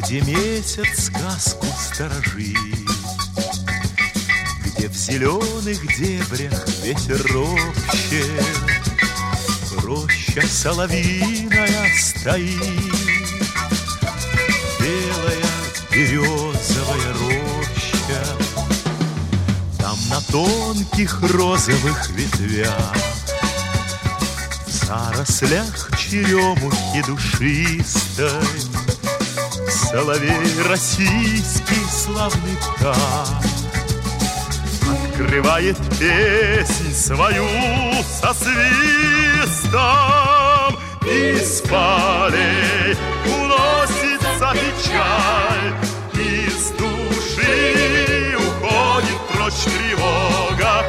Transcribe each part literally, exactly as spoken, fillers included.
где месяц сказку сторожит, где в зеленых дебрях ветер ропщет, роща соловьиная стоит, белая березовая роща. Там на тонких розовых ветвях, в зарослях черемухи душистой, соловей российский славный птах открывает песнь свою со свистом. Из полей уносится печаль, из души уходит прочь тревога.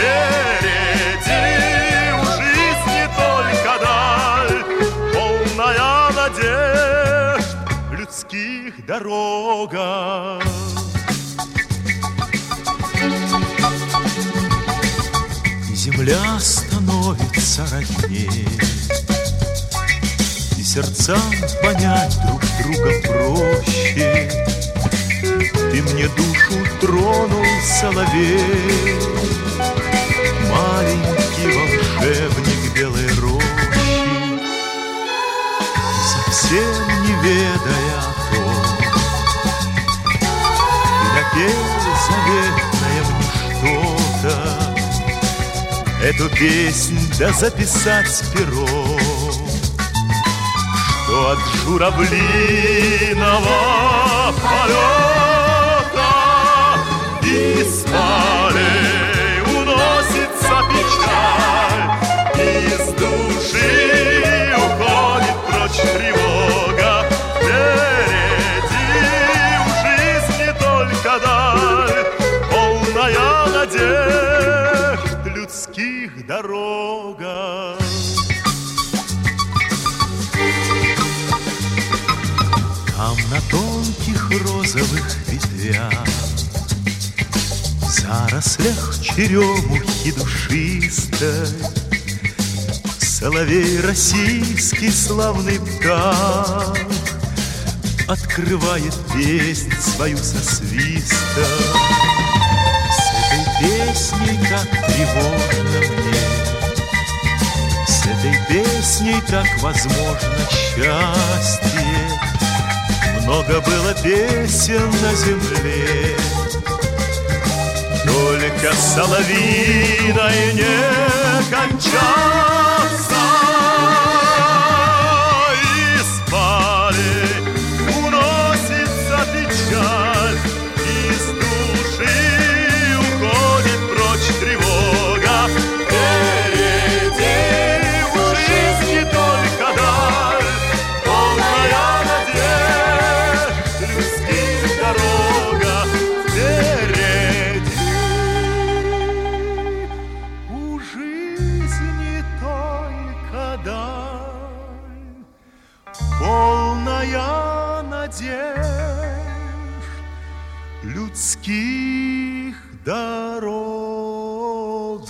Впереди у жизни только даль, полная надежд людских дорога. И земля становится родней, и сердцам понять друг друга проще. Ты мне душу тронул, соловей, маленький волшебник белой рощи, совсем не ведая о том, ты напел заветное мне что-то. Эту песнь да записать пером, что от журавлиного полета из полей уносится печаль, из души уходит прочь тревога. Впереди у жизни только даль, полная надежд людских дорога. Там на тонких розовых ветвях, в зарослях черемухи душистой, соловей российский славный птах открывает песнь свою со свистом. С этой песней так тревожно мне, с этой песней так возможно счастье. Много было песен на земле, только соловьиной не кончался. Из полей уносится печаль, из души уходит прочь тревога. Впереди у жизни только даль, полная надежд людских дорога. Впереди у жизни только даль, полная надежд людских дорога.